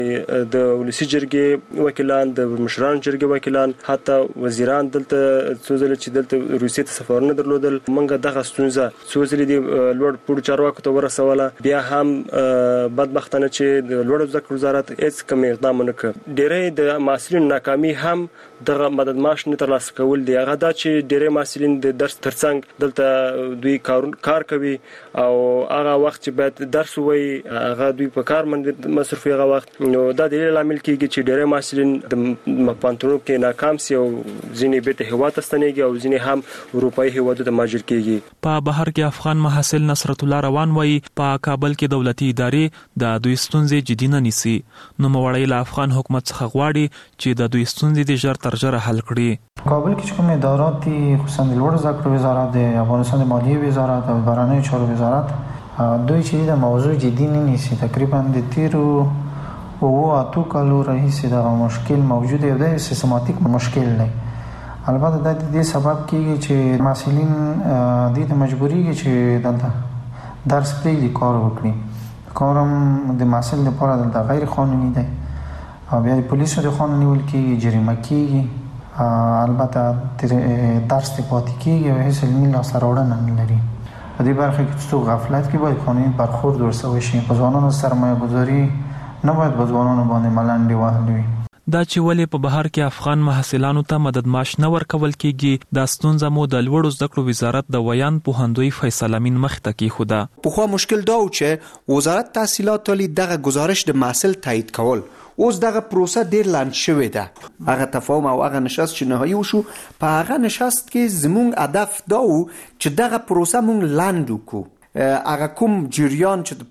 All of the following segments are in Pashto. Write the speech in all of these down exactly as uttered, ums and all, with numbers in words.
د ولسی جرګې وکیلان، د مشران جرګې وکیلان، حتی وزیران دلته څو ځله چې دلته روسیې ته سفرونه درلودل، موږ دغه ستونزه څو ځله د لوړ پوړو چارواکو ته ورسوله، بیا هم بدبختانه چې د لوړ زده کړو وزارت هیڅ کوم اقدام نه کړ. ډېری د محصلینو ناکامي هم دغه مدد معاش نه ترلاسه کول دی. هغه دا چې ډېری محصلین د درس ترڅنګ دلته دوی کار کوي او هغه وخت چې باید درس ووایي هغه دوی په کار باندې مصروف هغه وخت، نو دا د لامل کېږي چې ډېری محصلین د پانتونو کې ناکام سي او ځینې بیرته هېواد ته ستنېږي او ځینې هم اروپایي هېوادونو ته مهاجر کېږي. په بهر کې افغان محصل نصرت الله روان وایي په کابل کې دولتي ادارې د دوی ستونزې جدي نه نیسي. نو موړی له افغان حکومت څخه غواړي چې د دوی ستونزې د ژر تر ژره حل کړي. کابل کې کوم ادارات دي، خصوصا د لوړ زده کړو وزارت، د افغانستان د مالیې وزارت او بهرنیو چارو وزارت، دوی چې د موضوع جدي نه نیسي. تقریبا د تیرو او اتو کالو راهیسې دا مشکل موجود دی، د سیستماتیک مشکل دی. البته د دې سبب کېږي چې محصلین د دې مجبورېږي چې دلته درس پرېږدي، کار وکړي. کارم د محصل لپاره دلته غیر قانوني دی او بیا د پولیسو د قانوني ول کېږي، جریمه کېږي. البته درس ته پاتې کېږي او هیڅ علمي لاسته راوړنه نه لري. په دې برخه کې څو غفلت کې باید قانوني برخورد ورسره وشي. په ځوانانو سرمایه گذاري نه باید په ځوانانو باندې ملنډې وهل وي. دا چې ولې په بهر کې افغان محصلانو ته مدد معاش نه ورکول کېږي، دا ستونزه مو د لوړو زده کړو وزارت د ویان پوهندوی فیصل امین مخ ته کېښوده. پخوا مشکل دا و چې وزارت تحصیلات عالی دغه گزارش د محصل تایید کول، اوس دغه پروسه ډیر لاند شوې ده. هغه تفاهم او هغه نشست چې نهایی وشو، په هغه نشست کې زموږ هدف دا و چې دغه پروسه مونږ لاند وکړو. هغه کوم جریان چې د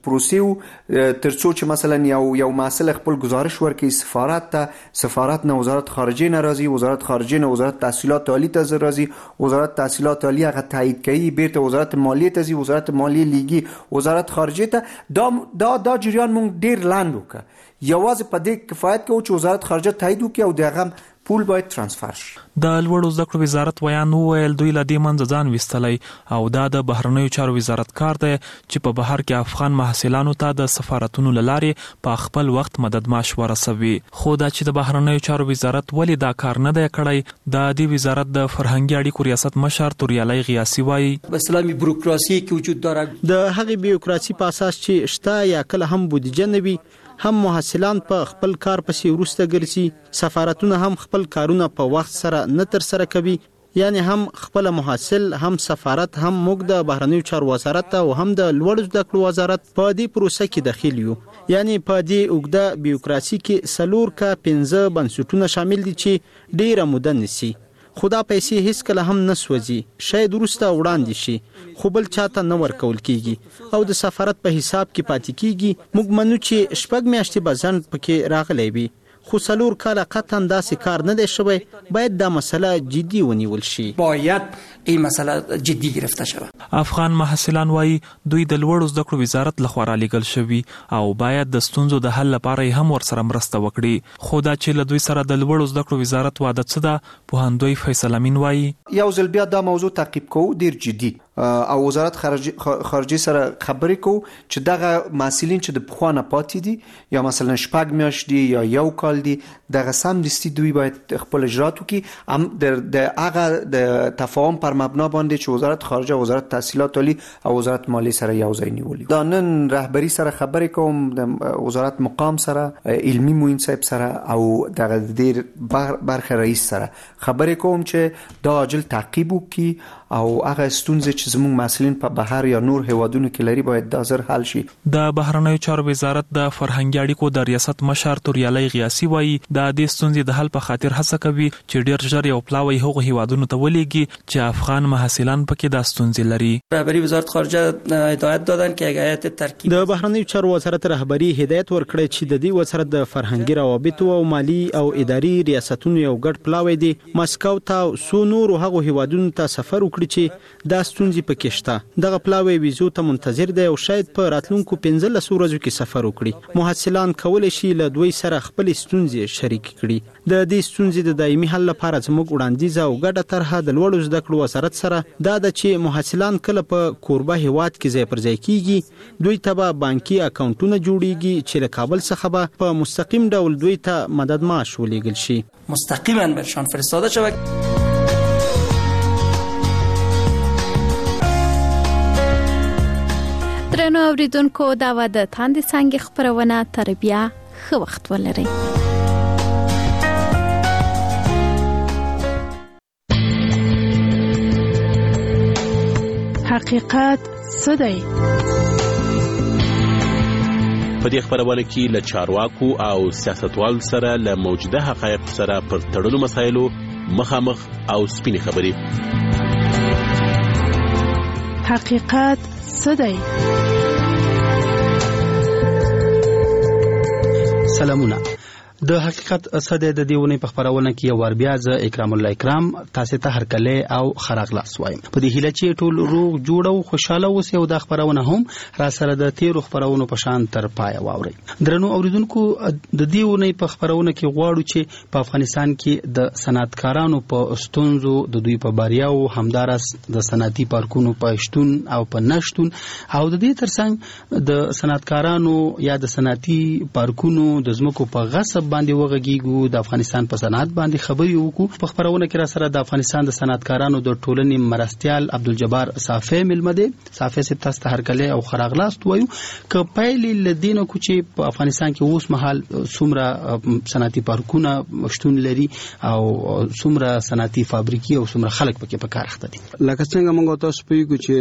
پروسې ترڅو چې مثلا یو یو محصل خپل گزارش ورکړي سفارت ته، سفارت نه وزارت خارجه نه راځي، وزارت خارجه نه وزارت تحصیلات عالی ته راځي، وزارت تحصیلات عالی هغه تایید کوي، بیرته وزارت مالیه ته ځي، وزارت مالیه لیږي وزارت خارجه ته. دا دا دا جریان مونږ ډیر لاند وکړ. یوازې په دې کفایت کوي چې وزارت خارجه تایید وکړي او دغه پول باید ترانسفر شي. د لوړو زده کړو وزارت ویان وویل دوی له دې منځه ځان ویستلی او دا د بهرنیو چارو وزارت کار دی چې په بهر کې افغان محصلانو ته د سفارتونو له لارې په خپل وخت مدد معاش ورسوي. خو دا چې د بهرنیو چارو وزارت ولې دا کار نه دی کړی، د دې وزارت د فرهنګي اړیکو ریاست مشر توریالی غیاسي وایي اسلامي بروکراسي کې وجود داره. د هغې بیوکراسي په اساس چې شته یا کله هم بودیجه نه وي، هم محصلان په خپل کار پسې ورسته ګرځي، سفارتونه هم خپل کارونه په وخت سره نه تر سره کوي. یعنی هم خپل محصل، هم سفارت، هم موږ د بهرنیو چارو وزارت او هم د لوړو زده کړو وزارت په دې پروسه کې داخل یو. یعنی په دې اوږده بیوکراسي کې څلور کا پنځه بنسټونه شامل دي چې ډیره موده نیسي. خو دا پیسې هیڅ کله هم نه سوځي، شاید وروسته وړاندې شي خو بل چاته نه ورکول کېږي او د سفارت په حساب کې پاتې کېږي. موږ منو چې شپږ میاشتې به ځنډ پکې راغلی وي، خو څلور کاله قطعا داسې کار نه دی شوی. باید دا مسله جدي ونیول شي. باید این مسله جدي گرفته شود. افغان محصلان وایي دوی د لوړو زده کړو وزارت لخوا رالیږل شوي او باید د ستونزو د حل لپاره هم ورسره مرسته وکړي. خو دا چې له دوی سره د لوړو زده کړو وزارت وعده څه ده، پوهندوی فیصل امین وایي یو ځل بیا دا موضوع تعقیب کوو ډیر جدي او وزارت خارجه سره خبرې کوو چې دغه محصلین چې د پخوا نه پاتې دي یا مثلا شپږ میاشتې دي یا یو کال دي، دغه سمدستي دوی باید خپل اجرات وکړي. هم د هغه د تفاهم پر مبنا باندې چې وزارت خارجه، وزارت تحصیلات عالی او وزارت مالیه سره یو ځای نیولي. دا نن رهبری سره خبرې کوم، د وزارت مقام سره، علمي معین صاحب سره او دغه ډیر برخه رئیس سره خبرې کوم چې دا عاجل تعقیب وکړي او هغه ستونزې چې زموږ محصلین په بهر یا نور هیوادونو کې لري باید دا زر حل شي. د بهرنیو چارو وزارت د فرهنګي اړیکو د ریاست مشر توریالی غیاسي وایي دا د ستونزې د حل په خاطر هڅه کوي چې ډیر ژر یو پلاوی هغو هیوادونو ته ولېږي چې افغان محصلان پکې دا ستونزې لري. رهبری وزارت خارجه هدایت دادن که یک هیئت ترکیب د بهرنیو چارو وزارت رهبری هدایت ورکړی چې د دې وزارت د فرهنګي روابطو او مالی او اداري ریاستونو یو ګډ پلاوی دی مسکو ته سو نور هغو هیوادونو ته سفر وکړي چې دا ستونزې ستونزې پکې شته. دغه پلاوی ویزو ته منتظر دی او شاید په راتلونکو پنځلس ورځو کې سفر وکړي. محصلان کولی شي له دوی سره خپل ستونزې شریک کړي. د دې ستونزې د دایمي حل لپاره زموږ وړاندیز او ګډه طرحه د لوړو زده کړو وزارت سره دا ده چې محصلان کله په کوربه هیواد کې ځای پر ځای کیږي دوی ته به بانکي اکاونټونه جوړیږي چې له کابل څخه به په مستقیم ډول دوی ته مدد معاش ولیږل شي. مستقیما برشان فرستاده شود. درنو اوریدونکو دا و د تاندې څنګه خبرونه تر بیا ښه وخت ولرئ. حقیقت څه دی؟ په دې خبرونه کې له چارواکو او سیاستوالو سره له موجوده حقایق سره پر تړلو مسایلو مخامخ او سپینې خبرې. حقیقت څه دی؟ سلامونه. د حقیقت څه د دیونه په خبرونه کې ور بیا ز اکرام الله اکرام تاسو ته هر کله او خراغلاس وایم. په دې هیله چې ټول روغ جوړ او خوشاله اوسئ او د خبرونه هم را سره د تیرو خبرونو په شان تر پای واورئ. درنو اوریدونکو د دیونه په خبرونه کې غواړو چې په افغانستان کې د صنعتکارانو په استونزو د دوی په باریاو همدارس د صنعتي پارکونو په شتون او په نشتون او د دې ترڅنګ د صنعتکارانو یا د صنعتي پارکونو د زمکو په غصب باندې وغږیږو د افغانستان په صنعت باندې خبرې وکړو. په خبرونه کې را سره د افغانستان د صنعتکارانو د ټولنې مرستيال عبدالجبار صافی ملمده صافی سپ تاسو ته هر کله او خراغلاست وایو ک پایلې لدینو کو چې په افغانستان کې اوس مهال څومره صنعتي پارکونه مشتون لري او څومره صنعتي فابریکې او څومره خلک پکې په کار اخته دي. لکه څنګه موږ تاسو پوهیږو چې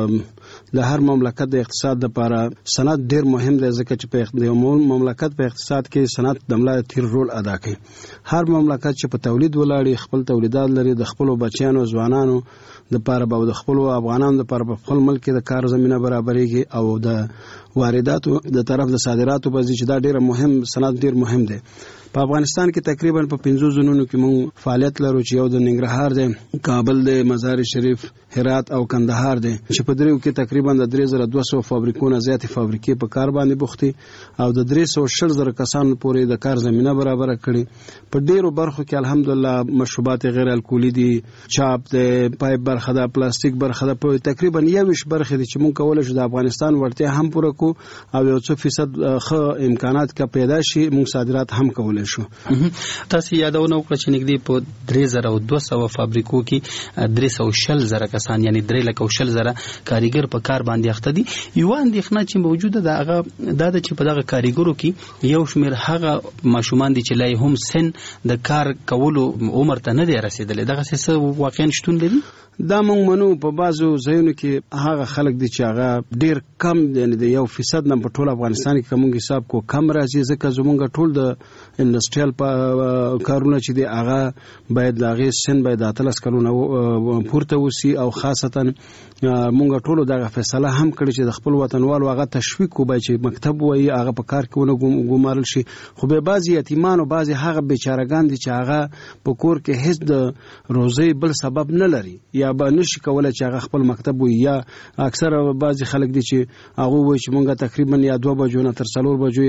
د هر مملکت د اقتصاد لپاره صنعت ډیر مهم دی ځکه چې په مملکت په اقتصاد کې صنعت د ملا تیر رول ادا کوي. هر مملکت چې په تولید ولاړی خپل تولیدات لري د خپل بچیانو ځوانانو د لپاره به د خپل افغانانو لپاره په خپل ملک کې د کار زمينه برابرېږي او د وارداتو د طرف د صادراتو په ځای چې دا ډیر مهم صنعت ډیر مهم دی. په افغانستان کې تقریبا په پنځو زونونو کې موږ فعالیت لرو چې یو د ننګرهار دی، کابل دی، مزار شریف، هرات او کندهار دی چې په دریو کې تقریبا د درې زره دوه سوه فابریکونه زیاتې فابریکې په کار باندې بوختي او د درې سوه شل زره کسانو پورې د کار زمينه برابر کړي. په ډیرو برخو کې الحمدلله مشروبات غیر الکولي دي، چاپ دی، پایپ برخه ده، پلاستیک برخه ده، په تقریبا یوش برخه دي چې موږ کولای شو د افغانستان ورته هم پوره کو او یو څو فیصد ښه امکانات کا پیدا شي موږ صادرات هم کولای شو. تاسو یادونه وکړه چې نږدې په درې زره دوه سوه فابریکو کې درې سوه شل زره کسان یعنی درې لکه شل زره کاریګر په کار باندې اخته دي. یو اندېښنه چې موجوده ده هغه دا ده چې په دغه کاریګرو کې یو شمېر هغه ماشومان دي چې لا هم سن د کار کولو عمر ته نه دی رسیدلی. دغه څه واقعا شتون لري؟ دا موږ منو په بازو ځایونو کې هغه خلک دي چې هغه ډیر کم دي، د یو فیصد نه په ټول افغانستان کې کوم حساب کو کم راځي ځکه زمونږ ټول د انډستریال کارونه چې دي هغه باید لاغې سن باید اتلس کلونه پورته وسی او خاصتا مونږ ټول دغه فیصله هم کړی چې د خپل وطنوالو هغه تشویق وبای چې مکتب وایي هغه په کار کې ونه ګمارل شي. خو به بعضی یتیمان او بعضی هغه بیچارهګان دي چې هغه په کور کې هیڅ د روزي بل سبب نه لري یا به نشي کولای چې هغه خپل مکتب وي یا اکثر بعضی خلک دي چې هغه وایي چې مونږ تقریبا یا دوه بجو نه تر څلور بجو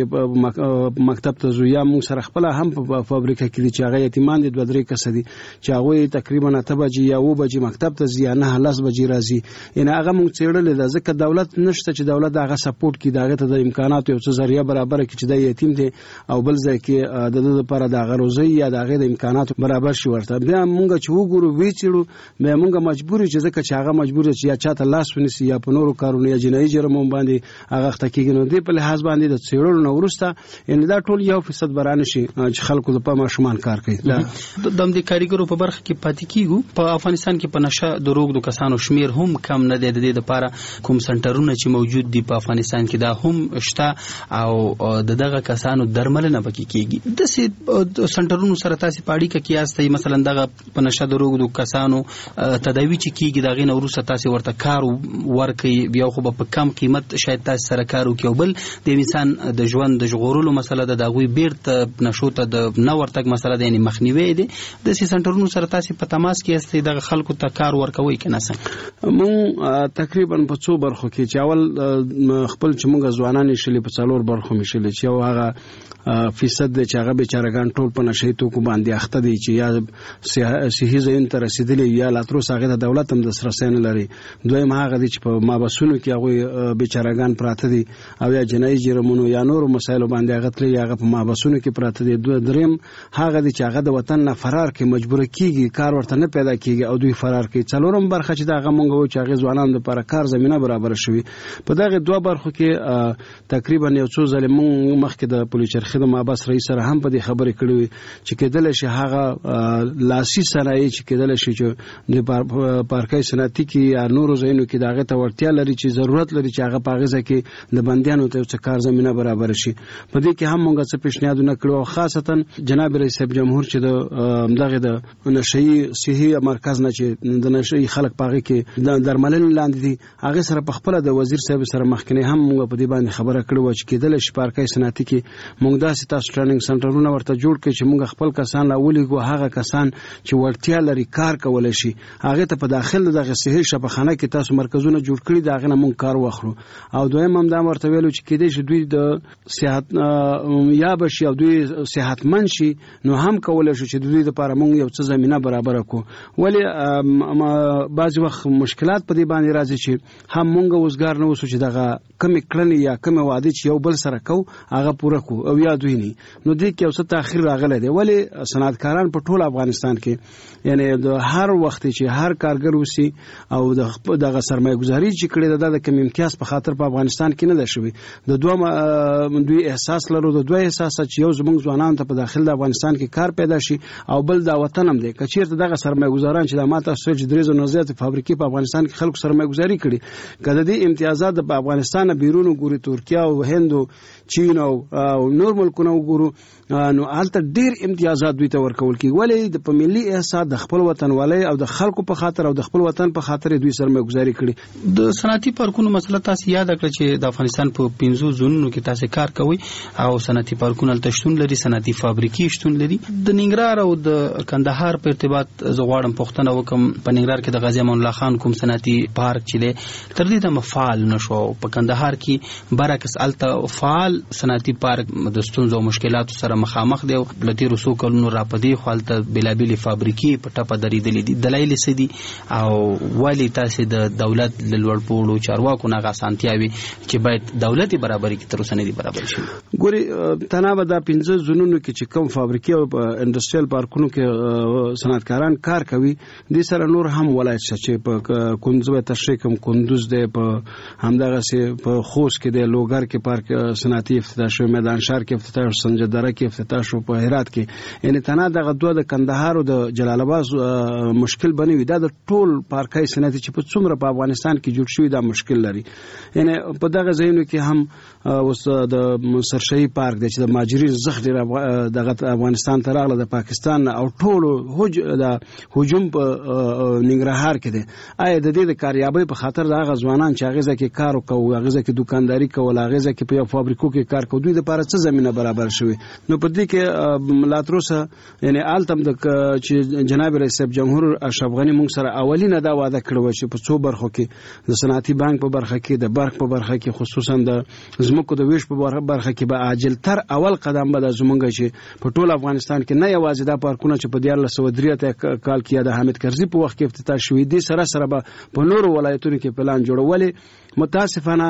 مکتب ته ځو یا مونږ سره خپل هم په فابریکه کې دي چې هغه یتیمان دي دوه درې کس دي چې هغه تقریبا اته بجې یا و بجې مکتب ته ځي نه لاس بجې راځي. ان هغه مونږ څېړل د ځکه دولت نشته چې دولت هغه سپورټ کړي دغه ته د امکاناتو یو څه ذریعہ برابر کړي چې د یتیم دي او بل ځای کې د د لپاره د غروزي یا د هغه د امکاناتو برابر شي ورته. بیا مونږ چې وګورو وی چېړو بیا مونږ مجبور چې ځکه چې هغه مجبور چې یا چاته لاس ونیسي یا په نورو کارونو یا جنایي جرمونو باندې هغه اخته کېږي. نو دې په لحاظ باندې د څېړلو نه وروسته ان دا ټول یو فیصد برانه شي چې خلکو د په ماشومان کار کوي. د دې کاریګرو په برخه کې پاتې کیږو. په افغانستان کې په نشه دروغ د کسانو شمیر هم کم نه دی. د دې لپاره کوم سنټرونه چې موجود دي په افغانستان کې دا هم شته او د دغه کسانو درملنه پکې کیږي. د سې سنټرونو سره تاسو پاړی کې کیاستئ مثلا دغه په نشه دروغ د کسانو تداوی پیداوي چې کیږي دا غینه وروسته تاسو ورته کار ورکړي بیا خو په کم قیمت شاید تاسو سره کار وکړي بل د انسان د ژوند د ژغورلو مسله ده د غوي بیرته نشو ته د نو ورتګ مسله ده یعنی مخنیوي دي د سي سنټرونو سره تاسو په تماس کې استي د خلکو ته کار ورکوي کنه سم مون تقریبا په څو برخو کې چې اول خپل چې موږ ځوانان شلې په څلور برخو مشلې چې او هغه فیصد چې هغه بیچارهګان ټول په نشي توکو باندې اخته دي چې یا صحي زین تر رسیدلی یا لاتروس هغه د دولت هم د سرسین لري دویم هغه دي چې په مابسونو کې هغه بیچارهګان پراته دي او یا جنایي جرمونو یا نور مسایلو باندې هغه تل هغه په مابسونو کې پراته دي دریم هغه دي چې هغه د وطن نه فرار کې مجبور کیږي کار ورته نه پیدا کیږي او دوی فرار کوي څلورم برخه چې دا هغه مونږ چې هغه ځوانان لپاره کار زمينه برابر شوي په دغه دوه برخو کې تقریبا یو څو ځله مونږ مخکې د پولیس چرخه د مابس رئیس سره هم په دې خبرې کړې چې کېدل شي هغه لاسي صنایع چې کېدل شي چې د پارکای صنعتي کې یا نورو ځایونو کې دغه ته ورتیا لري چې ضرورت لري چې هغه پاغزه کې د بنديانو ته څه کار زمينه برابر شي په دې کې هم مونږ څه پیشنهادونه کړو خاصتا جناب رئیس جمهور چې د دغه د نشئی صحي مرکز نه چې د نشئی خلک پاغي کې د درملنې لاندې دي هغه سره په خپل د وزیر صاحب سره مخکنی هم مونږ په دې باندې خبره کړو چې کېدل شي پارکای صنعتي کې مونږ داسې تاسو ټریننګ سنټرونه ورته جوړ کړي چې مونږ خپل کسان لا ولېګو هغه کسان چې ورتیا لري کار کول شي هغه ته په داخل دغه صحي شفاخانه کې تاسو مرکزونه جوړ کړي دا غنه مونږ کار واخلو او دویم هم دا ورته ویلو چې کېدې شي دوی د صحت یا بشي او دوی صحتمن شي نو هم کول شي چې دوی لپاره مونږ یو څه زمينه برابر کړو ولی بعض وخت مشکلات په دې باندې راځي چې هم مونږ وزګار نه وسو چې دغه کم کړنی یا کم وعده چې یو بل سره کو هغه پوره کو او یا دوی نه نو دې کې اوسه تاخير راغلی دی ولی صنعتکاران په ټول افغانستان کې یعنی د هر وخت چې هر کارګر وسی او دغه سرمایه گذاري چې کړي د کم امتیاز په خاطر په افغانستان کې نه ده شوی د دوه دوی احساس لرو د دوه احساس چې یو زموږ ځوانان ته په داخل د افغانستان کې کار پیدا شي او بل دا وطن هم دی کچیر دغه سرمایه گذاران چې د ماته سوچ درېزو نوزات فابریکې په افغانستان کې خلکو سرمایه گذاري کړي کله دې امتیازات په افغانستان بیرونو ګوري ترکیه او هند او چین او نور ملکونو ګورو نو البته ډیر امتیازات دوی ته ورکول کی ولې د په ملي احساس د خپل وطن والي او د خلکو په خاطر او د خپل وطن په خاطر دوی سرمایه گذاري کړي د صنعتي پارکونو مسله تاسو یاد کړئ چې د افغانستان په پنځو زونونو کې تاسو کار کوي او صنعتي پارکونه تشتون لري صنعتي فابریکې شتون لري د ننګرهار او د کندهار په ارتباط زغواړم پښتنه وکم په ننګرهار کې د غازی امان الله خان کوم صنعتي پارک چې تر دې د مفعال نشو په کندهار کې برعکس الته فعال صنعتي پارک د ستونزو او مشکلاتو سره مخامخ دی لتی رسو کلونو را پدې خپلته بلابل فابریکې په ټپه درېدلې دي دلایل څه دي او ولی تاسو د دولت لوړ پوړو چارواکو نه غاسانتیاوي چې باید دولتي برابرۍ کې تر اوسه نه دي برابر شي ګوري تنابه د پنځه زونونو کې چې کوم فابریکې او انډستریال پارکونو کې صنعتکاران کار کوي د سره نور هم ولایت چې په کندوز تشریح کوم کندوز دی په همدغه سي په خوست کې د لوګر کې پارک صنعتي افتتاح شو میدان شهر کې افتتاح شو سنجدره کې افتتاح شو په هرات کې یعنی تنه دغه دوه د کندهار او د جلال آباد مشکل بنوي دا د ټول پارکای صنعتي چې په څومره په افغانستان کې جوړ شوی دا مشکل لري یعنی په دغه ځایونو کې هم اوس د سرشهي پارک د چې د ماجری زخ ډیر دغه افغانستان ته راغله د پاکستان او ټول هج د هجوم په ننګرهار کې دي آیا د دې د کاریابۍ په خاطر د غزوانان چې هغه ځکه کار کوي هغه ځکه دکانداري کوي هغه ځکه په فابریکو کې کار کوي دوی د لپاره څه زمينه برابر شوی نو په دې کې لاتروسه یعنی آلتم د چې جناب رئیس جمهور اشرف غنی موږ سره اولینه دا وعده کړو چې په څو برخو کې د صنعتي بانک په برخه کې د برق په برخه کې خصوصا د زمکو د ویش په برخه کې به عاجل تر اول قدم به د زمونږ چې په ټول افغانستان کې نه یوازې دا پارکونه چې په دیار لسو درې کال کې د حامد کرزي په وخت کې افتتاح شوې دي سره سره به په نورو ولایتونو کې پلان جوړولې متاسفانه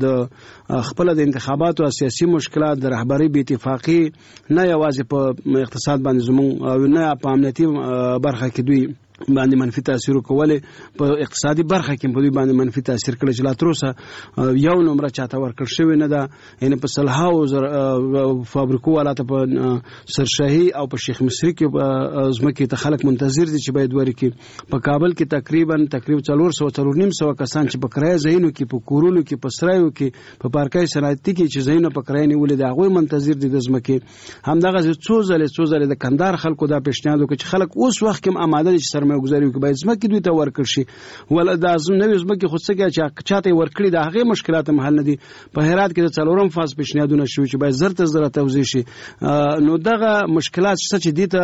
د خپل د انتخاباتو او سیاسي مشکلات د رهبری بې اتفاقی نه یوازې په اقتصاد باندې زموږ او نه په امنیتي برخه کې دوی باندې منفي تاثیر کوله په اقتصادي برخه کې په دوی باندې منفي تاثیر کړی چې لا تر اوسه یو نمبر چاته ورکړ شوی نه ده یعنی په صلحاو فابریکو ولاته په سرشهي او په شیخ مصری کې زمکه ته خلک منتظر دي چې باید ورکی په کابل کې تقریبا تقریبا څلور سوه څلور نیم سوه کسان چې په کرای ځایونو کې په کورونو کې په سرایو کې په پارکای صنعتي کې چې ځایونه په کرای نیولې دي هغه منتظر دي د زمکه همدغه څو ځله څو ځله د کندهار خلکو دا پیشنهاد وکړي چې خلک اوس وخت کې آماده دي چې سرمایه گذاري وکړي باید ځمکې دوی ته ورکړ شي ول د ازم نوې ځمکې خو څه چې چاته ورکړي د هغه مشکلات هم حل نه دي په هرات کې د څلورم فاز پیشنهادونه شوي چې باید زر ته زر توزیع شي نو دغه مشکلات چې دي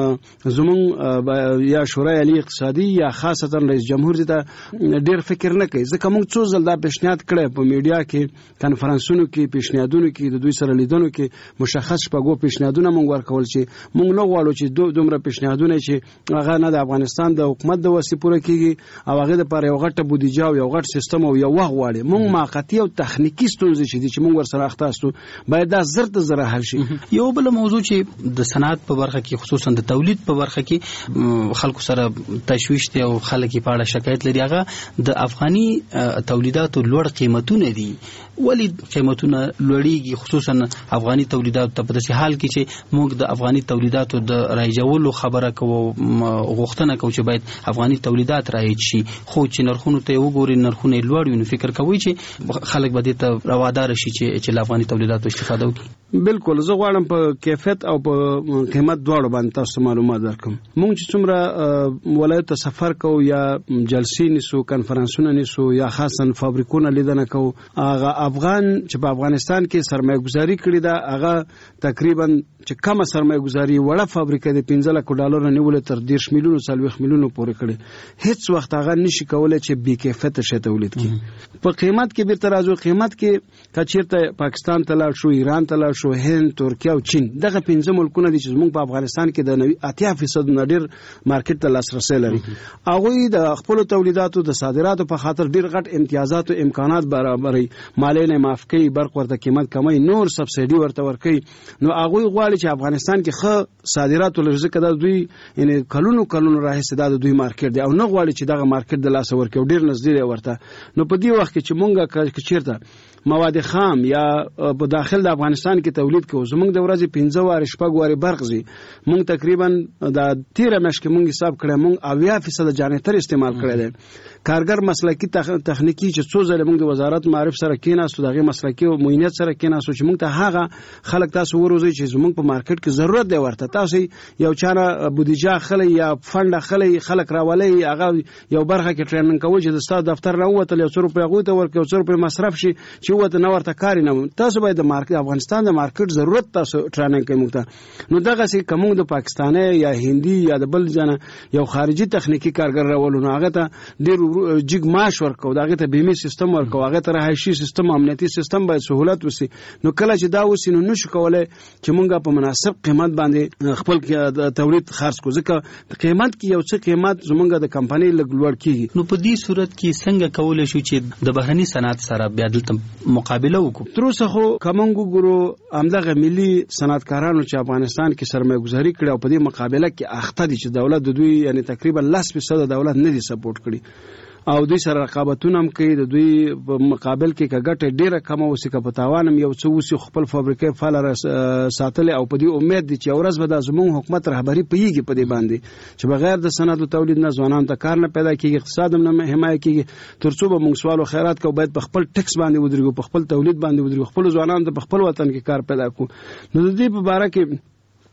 ته زمون یا شورای عالی اقتصادي یا خاصتا رئیس جمهور دي ته ډیر فکر نه کوي ځکه موږ څو ځل دا پیشنهاد کړی په میډیا کې کانفرنسونو کې پیشنهادونو کې د دوی سره لیدنو کې مشخص شپږو پیشنهادونه موږ ورکول چې موږ نه غواړو چې دومره پیشنهادونه چې هغه نه د افغانستان د حکومت د وسې پوره کیږي او هغه د پر یو غټه بودیجه او یو غټ سیستم او یو وخت غواړي موږ موقتی او تخنیکی ستونزې چې دي چې موږ ورسره اخته استو باید دا زر ته زر حل شي یو بل موضوع چې د صنعت په برخه کې خصوصا د تولید په برخه کې خلکو سره تشویش دي او خلک په اړه شکایت لري هغه د افغاني تولیداتو لوړ قیمتونه دي ولی قیمتونه لوړیږي خصوصا افغاني تولیدات ته په داسې حال کې چې موږ د افغاني تولیداتو د رایجولو خبره کوو غوښتنه کوو چې باید افغاني تولیدات رایج شي خو چې نرخونو ته وګوري نرخونه لوړ وي نو فکر کوي چې خلک به دې ته روادار شي چې چې افغاني تولیداتو استفاده وکړي بالکل زه غواړم په کیفیت او په قیمت دواړو باندې تاسو معلومات درکړم موږ چې څومره ولایت ته سفر کوو یا جلسې نیسو کانفرنسونه نیسو یا خاصا فابریکونه لیدنه کوو هغه افغان چې په افغانستان کې سرمایه گذاري کړې ده هغه تقریبا چې کم سرمایه گذاري وړه فابریکه د پنځه لک ډالر نیولې تر دیرش میلیونو څلوېښت میلیونو پورې کړي هیڅ وخت هغه نشي کولای چې بې کیفیته شی تولید کړي په قیمت کې بیرته راځو قیمت کې که چیرته پاکستان ته لاړ شو ایران ته لاړ شو هند ترکیه او چین دغه پنځه ملکونه دي چې زموږ په افغانستان کې د اتیا فیصد نه ډیر مارکیټ ته لاسرسی لري هغوی د خپل تولیداتو د صادراتو په خاطر ډیر غټ امتیازات او امکانات برابرې مالونه معاف کوي برق ورته قیمت کموي نور سبسایډي ورته ورکوي نو هغوی غواړي چې افغانستان کې ښه صادرات ولري ځکه دا دوی یعنی کلونو کلونو راهیسې دا د دوی مارکیټ دی او نه غواړي چې دغه مارکیټ د لاسه ورکوي ډیر نږدې دی ورته نو په دې وخت کې چې مونږ چیرته مواد خام یا په داخل د افغانستان کې تولید کوو زموږ د ورځې پنځه وارې شپږ وارې برق ځي مونږ تقریبا د تیره میاشت کې مونږ حساب کړی مونږ اویا فیصد جانتر استعمال کړی دی کارګر مسلکی تخنیکی چې څو ځله موږ د وزارت معرف سره کېناستو دغه مسلکی او معاینت سره کېناستو چې موږ ته هغه خلک تاسو وروزي چې زموږ په مارکیټ کې ضرورت دی ورته تاسو یو چانه بودیجه خلی یا فند خلی خلک راولي هغه یو برخه کې ټریننګ کوي چې د ستاسو دفتر نه وته یو څو روپیا غوته ورکړي یو څو روپیا مصرف شي چې وته نه ورته کاری نه تاسو باید د مارکیټ افغانستان د مارکیټ ضرورت تاسو ټریننګ کوي موږ ته نو دغه سي کوم د پاکستاني یا هندي یا د بل ځنه یو خارجي تخنیکی کارګر راولو نو هغه ته ډیر جګ معاش ورکو دغه ته بیمه سیستم ورکو هغه ته رهایشي سیستم امنیتي سیستم باید سہولت وسی نو کله چې دا وسی نو نشو کولای چې مونږه په مناسب قیمت باندې خپل تولید خرڅ کو ځکه قیمت کې یو څه قیمت زمونږه د کمپنۍ لګلوړ کیږي نو په دې صورت کې څنګه کولای شو چې د بهرني صنعت سره بیا دلته مقابله وکړو تر اوسه خو کومنګو ګورو امدغه ملي صنعتکارانو چې افغانستان کې سرمایه گذاري کړي او په دې مقابله کې اخته دي چې دولت د دوی یعنی تقریبا لس فیصد دولت نه دي سپورټ کړي او دوی سره رقابتونه هم کوي د دوی په مقابل کې کګټه ډیره کم اوسې که په تاوانم یو څه وسی خپل فابریکې فعال ساتل او په دې امید دي چې ورځ به د زموږ حکومت رهبری پیږي په دې باندې چې بغیر د صنعت او تولید نه ځوانان ته کار نه پیدا کیږي اقتصاد هم نه حمایت کیږي ترڅو به موږ سوال او خیرات کو باید په خپل ټیکس باندې ودرېږو په خپل تولید باندې ودرېږو خپل ځوانان ته په خپل وطن کې کار پیدا کو نو د دې په اړه کې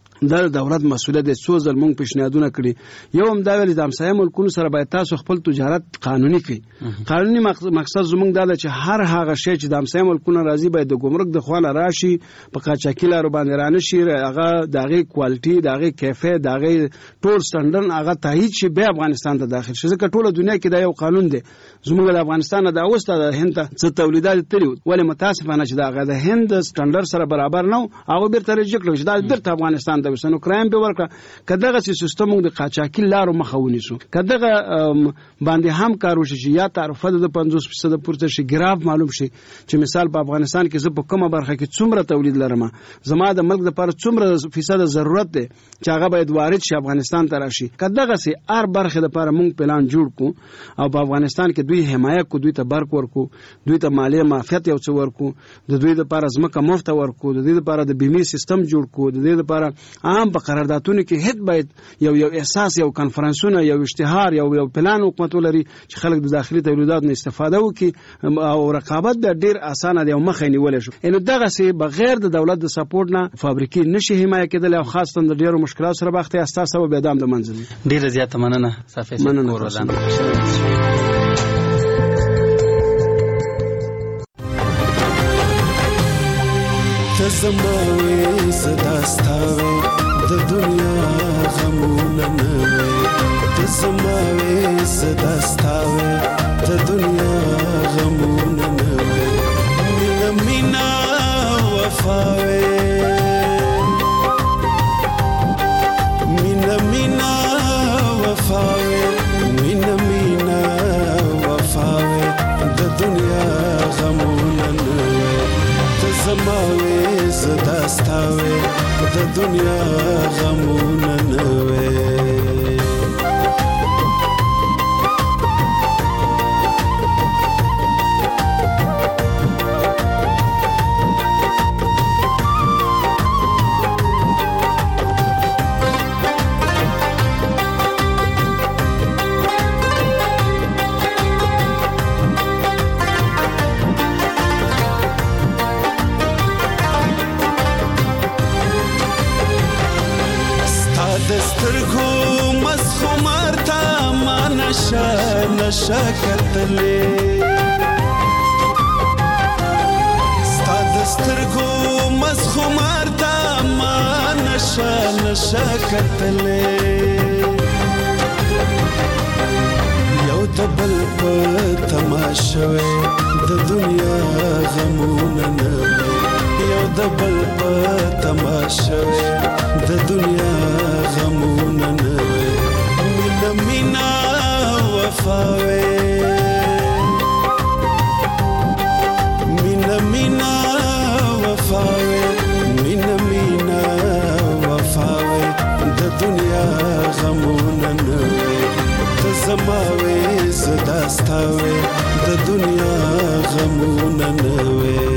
د دولت مسؤلیت د څو ځل مونږ پیشنهادونه کړي یو هم دا ویل د همسایه ملکونو سره باید تاسو خپل تجارت قانوني کړئ قانوني مقصد زمونږ دا چې هر هغه شی چې د همسایه ملکونو راځي باید د ګمرک د خوانه راشي په قاچاقي لارو باندې رانشي هغه دغه کوالټي دغه کیفیت دغه ټول سټانډرډ هغه تایید شي به افغانستان ته داخل شي ځکه ټوله دنیا کې دا یو قانون دی زمونږ د افغانستان د اوسته د هند څخه تولیدات تللی ولې متاسفانه چې دا د هند سټانډرډ سره برابر نه هغه بیرته رجیکټ کړل چې دا بیرته افغانستان ته وسنو کرایم په کداغه سیستم د قاچاقي لارو مخاوني سو کداغه باندې هم کار وشي چې یا تعرفه د پنځوس فیصد پورته شي ګراف معلوم شي چې مثال په افغانستان کې زه په کومه برخه کې څومره تولید لرم زما د ملک لپاره څومره فیصد ضرورت دی چې هغه باید وارد شي افغانستان ته راشي کداغه سي هر برخه لپاره مونږ پلان جوړ کو او په افغانستان کې دوی حمایت کو دوی ته برق ورکو دوی ته مالیه معافیت یو څه ورکو د دوی لپاره ځمکه مفت ورکو د دوی لپاره د بیمه سیستم جوړ کو د دوی لپاره عام په قراردادونو کې هیڅ باید یو یو احساس یو کانفرنسونه یو اشتهار یو یو پلان حکومت ولري چې خلک د داخلي تولیداتو نه استفاده وکړي او رقابت د ډیر اسانه دی او مخې نیول شو. ان دغه سي بغیر د دولت د سپورټ نه فابریکې نشي حمایت کېدل او خاصه د ډیرو مشکلاتو سره بخته اساس سبب ادم د منځلي. ډیر زیات مننه صافي کورودان. تزموي صداستاوي د دنیا غمونه نه تزموي صداستاوي د دنیا غمونه نه مینا مینا وفاوي مینا مینا وفاوي مینا مینا وفاوي د دنیا غمونه نه تزموي زداستاوي د دنیا غمونه نه نشا کتلې ستاد سترګو مسخمار تا ما نشا نشا کتلې یو دبل په تماشوي د دنیا غمونه نه یو دبل په تماشوي د دنیا غمونه نه مینا مینا وفاوي مینا مینا وفاوي مینا مینا وفاوي د دنیا غمونه نه تزماوي زداستاوي د دنیا غمونه نه